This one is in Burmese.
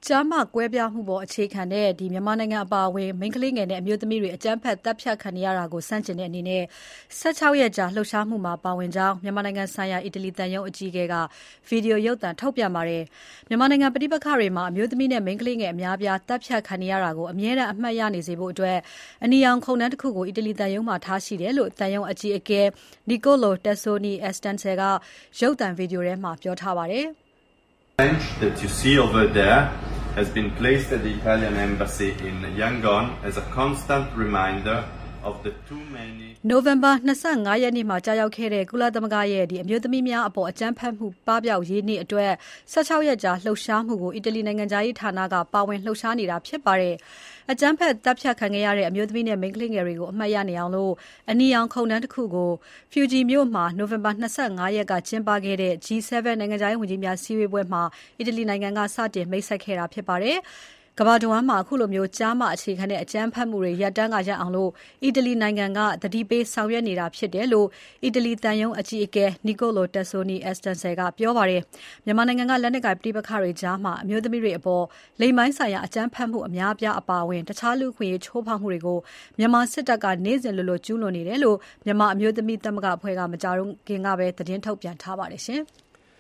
ကျားမကွဲပြားမှုပေါ်အခြေခံတဲ့မြန်မာနိုင်ငံအပါအဝင်မိန်းကလေးငယ်နဲ့အမျိုးသမီးတွေအကြမ်းဖက်သတ်ဖြတ်ခံနေရတာကိုဆန့်ကျင်တဲ့အနေနဲ့16 ရက်ကြာလှုပ်ရှားမှုမှာပါဝင်ကြောင်းမြန်မာနိုင်ငံဆိုင်ရာအီတလီသံရုံးအကြီးအကဲကဗီဒီယိုရုပ်သံထုတ်ပြန်ပါတယ်။မြန်မာနိုင်ငံပဋိပက္ခတွေမှာအမျိုးသမီးနဲ့မိန်းကလေးငယ်အများအပြားသတ်ဖြတ်ခံနေရတာကိုအမြဲတမ်းအမှတ်ရနေစေဖို့အနီရောင်ခုံတန်းတစ်ခုကိုအီတလီသံရုံးမှာထားရှိတယ်လို့သံရုံးအကြီးအကဲ Niccolò Tassoni Estense ကရုပ်သံဗီဒီယိုထဲမှာပြောထားပါတယ်။ bench that you see over there has been placed at the Italian embassy in Yangon as a constant reminder of the too many November 25 ရက်နေ့မှာကြာရောက်ခဲ့တဲ့ကုလသမဂ္ဂရဲ့အမျိုးသမီးများအပေါ်အကြမ်းဖက်မှုပပျောက်ရေးနေ့အတွက်16 ရက်ကြာလှုပ်ရှားမှုကိုအီတလီနိုင်ငံသားရေးဌာနကပါဝင်လှုပ်ရှားနေတာဖြစ်ပါတယ်။အကြမ်းဖက်တပ်ဖြတ်ခံခဲ့ရတဲ့အမျိုးသမီးနဲ့မိန်းကလေးငယ်တွေကိုအမှတ်ရနေအောင်အနီရောင်ခုံတန်းတစ်ခုကို Fiuggi မြို့မှာ November 25 ရက်ကကျင်းပခဲ့တဲ့ G7 နိုင်ငံသားရေးဝန်ကြီးများစည်းဝေးပွဲမှာအီတလီနိုင်ငံကစတင်မိတ်ဆက်ခဲ့တာဖြစ်ပါတယ်။ကမ္ဘာတဝန်းမှာအခုလိုကျားမအခြေခံတဲ့အကြမ်းဖက်မှုတွေရပ်တန်းကရပ်အောင်အီတလီနိုင်ငံကသတိပေးဆောင်ရွက်နေတာဖြစ်တယ်လို့အီတလီသံရုံးအကြီးအကဲ Niccolò Tassoni Estense ကပြောပါတယ်။မြန်မာနိုင်ငံကလက်နက်ကိုင်ပဋိပက္ခတွေကြားမှာအမျိုးသမီးတွေအပေါ်လိင်ပိုင်းဆိုင်ရာအကြမ်းဖက်မှုအများအပြားအပါအဝင်တခြားလူ့အခွင့်အရေးချိုးဖောက်မှုတွေကိုမြန်မာစစ်တပ်ကနေ့စဉ်လိုကျူးလွန်နေတယ်လို့မြန်မာအမျိုးသမီးသမဂ္ဂအဖွဲ့ကမကြာခင်ကပဲသတင်းထုတ်ပြန်ထားပါတယ်ရှင်။